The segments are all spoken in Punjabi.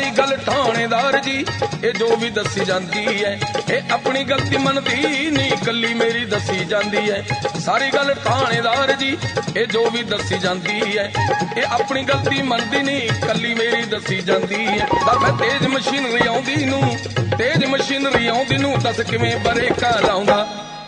ਸਾਰੀ ਗੱਲ ਠਾਣੇਦਾਰ ਜੀ ਇਹ ਜੋ ਵੀ ਦੱਸੀ ਜਾਂਦੀ ਹੈ ਇਹ ਆਪਣੀ ਗਲਤੀ ਮੰਨਦੀ ਨਹੀਂ ਕੱਲੀ ਮੇਰੀ ਦੱਸੀ ਜਾਂਦੀ ਹੈ। ਸਾਰੀ ਗੱਲ ਠਾਣੇਦਾਰ ਜੀ ਇਹ ਜੋ ਵੀ ਦੱਸੀ ਜਾਂਦੀ ਹੈ ਇਹ ਆਪਣੀ ਗਲਤੀ ਮੰਨਦੀ ਨਹੀਂ ਕੱਲੀ ਮੇਰੀ ਦੱਸੀ ਜਾਂਦੀ ਹੈ। ਤਾਂ ਮੈਂ ਤੇਜ਼ ਮਸ਼ੀਨਰੀ ਆਉਂਦੀ ਨੂੰ ਦੱਸ ਕਿਵੇਂ ਬਰੇਕਾ ਲਾਉਂਦਾ।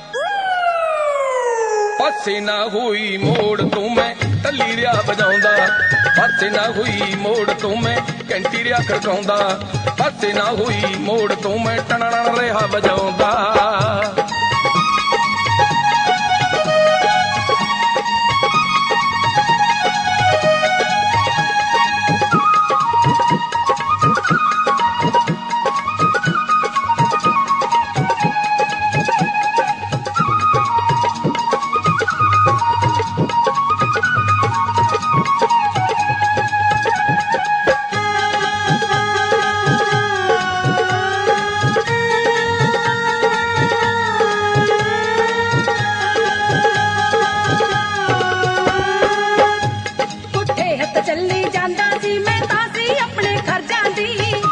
ਪਾਸੇ ਨਾ ਹੋਈ ਮੋੜ ਤੋਂ ਮੈਂ ਟੱਲੀ ਰਿਆ ਵਜਾਉਂਦਾ। ਪਾਸੇ ਨਾ ਹੋਈ ਮੋੜ ਤੋਂ ਮੈਂ ਘੰਟੀ ਰਿਆ ਖੜਕਾਉਂਦਾ। ਪਾਸੇ ਨਾ ਹੋਈ ਮੋੜ ਤੋਂ ਮੈਂ ਟਣਣ ਰਿਹਾ ਵਜਾਉਂਦਾ। ਚੱਲੀ ਜਾਂਦਾ ਸੀ ਮੈਂ ਤਾਂ ਸੀ ਆਪਣੇ ਘਰ ਜਾਂਦੀ।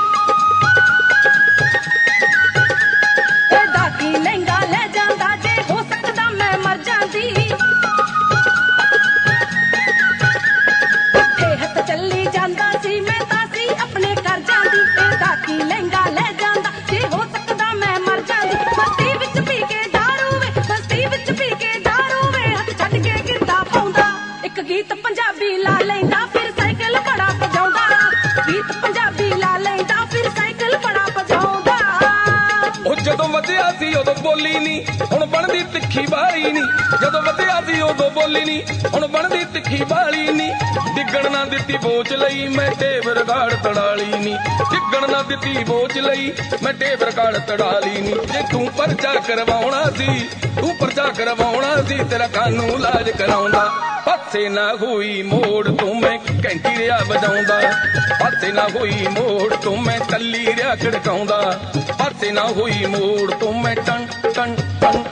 ਇਹਦਾ ਕੀ ਲਹਿੰਗਾ ਲੈ ਜਾਂਦਾ ਜੇ ਹੋ ਸਕਦਾ ਮੈਂ ਮਰ ਜਾਂਦੀ। ਪੁੱਠੇ ਹੱਥ ਚੱਲੀ ਜਾਂਦਾ ਸੀ ਮੈਂ ਤਾਂ ਸੀ ਆਪਣੇ ਘਰ ਜਾਂਦੀ। ਇਹਦਾ ਕੀ ਲਹਿੰਗਾ ਲੈ ਜਾਂਦਾ ਜੇ ਹੋ ਸਕਦਾ ਮੈਂ ਮਰ ਜਾਂਦੀ। ਬਸਤੀ ਵਿੱਚ ਪੀ ਕੇ ਦਾਰੂ ਵੇ ਬਸਤੀ ਵਿੱਚ ਪੀ ਕੇ ਦਾਰੂ ਵੇ ਹੱਥ ਛੱਡ ਕੇ ਗਿੱਧਾ ਪਾਉਂਦਾ। ਇੱਕ ਗੀਤ ਪੰਜਾਬੀ ਲਾ ਲੈਂਦਾ ਜਦੋਂ ਵਧਿਆ ਸੀ ਉਦੋਂ ਬੋਲੀ ਨਹੀਂ ਹੁਣ ਬਣਦੀ ਤਿੱਖੀ ਬਾਲੀ ਨਹੀਂ। ਜਦੋਂ ਵਧਿਆ ਸੀ ਉਦੋਂ ਬੋਲੀ ਨਹੀਂ ਹੁਣ ਬਣਦੀ ਤਿੱਖੀ ਬਾਲੀ ਨਹੀਂ। ਡਿੱਗਣ ਨਾ ਦਿੱਤੀ ਬੋਚ ਲਈ ਮੈਂ ਟੇਬ ਰਗਾੜ ਤੜਾਲੀ ਨਹੀਂ। ਡਿੱਗਣ ਨਾ ਦਿੱਤੀ ਬੋਚ ਲਈ ਮੈਂ ਟੇਬ ਰਗਾੜ ਤੜਾਲੀ ਨਹੀਂ। ਜੇ ਤੂੰ ਪਰਚਾ ਕਰਵਾਉਣਾ ਸੀ ਤੇਰਾ ਕਾਨੂੰ ਇਲਾਜ ਕਰਾਉਂਦਾ। ਪਾਸੇ ਨਾ ਹੋਈ ਮੋੜ ਤੋਂ ਮੈਂ ਘੰਟੀ ਰਿਆ ਵਜਾਉਂਦਾ। ਪਾਸੇ ਨਾ ਹੋਈ ਮੋੜ ਤੋਂ ਮੈਂ ਟੱਲੀ ਰਿਆ ਖੜਕਾਉਂਦਾ। ਪਾਸੇ ਨਾ ਹੋਈ ਮੋੜ ਤੋਂ ਮੈਂ ਟੰ ਟੰ ਟੰ।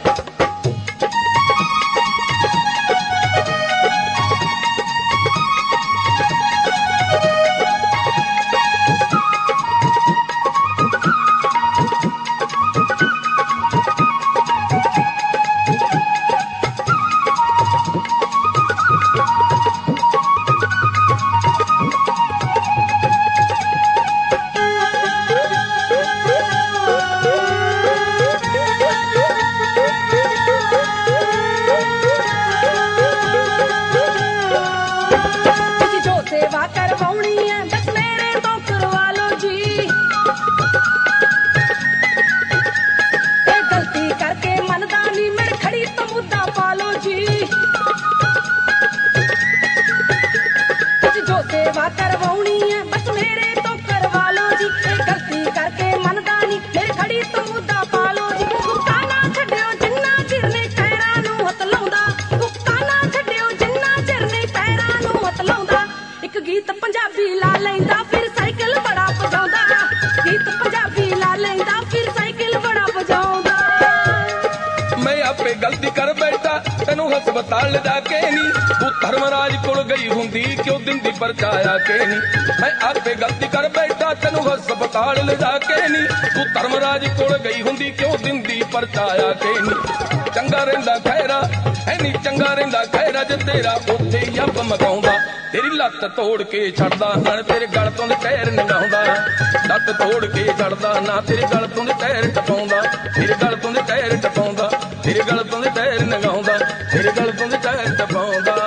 गलती कर बैठा तेनू हस्पताल जाके नी। तू धर्मराज कोल गई हुंदी क्यों दिंदी परचाया के नी। मैं आपे गलती कर बैठा तेनू हस्पताल ले जाके नी। तू धर्मराज कोल गई हुंदी क्यों दिंदी परचाया के नी। चंगा रहिंदा खैरा है नी चंगा रहिंदा खैरा जे तेरा उत्थे यब मगाउंदा। तेरी लत्त तोड़ के छड़दा ना तेरे गल तो टैर नंगाउंदा। लत्त तोड़ के छड़दा ना तेरे गल तो टैर टपाउंदा। तेरे गल तो टैर टपाउंदा तेरे गल तो टैर नंगाउंदा तेरे गल तो टैर टपाउंदा।